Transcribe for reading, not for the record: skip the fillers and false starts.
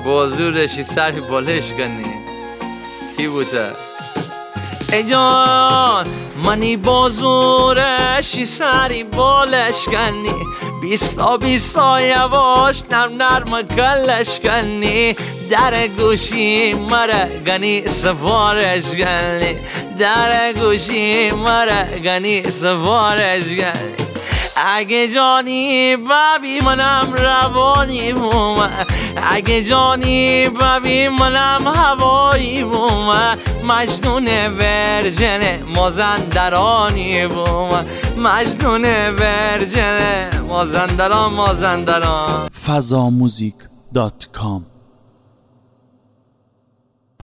بازورشی سری بالش کنی کی بوده ای جان منی بازورشی سری بالش کنی بیستا یواش نرم کلش کنی در گوشی مرا گنی سفارش کنی در گوشی مرا گنی سفارش کنی اگه جانی ببی منم روانی بوم اگه جانی ببی منم هوایی بوم مجنون ورژن مازندرانی بوم مجنون ورژن مازندران fazamuzik.com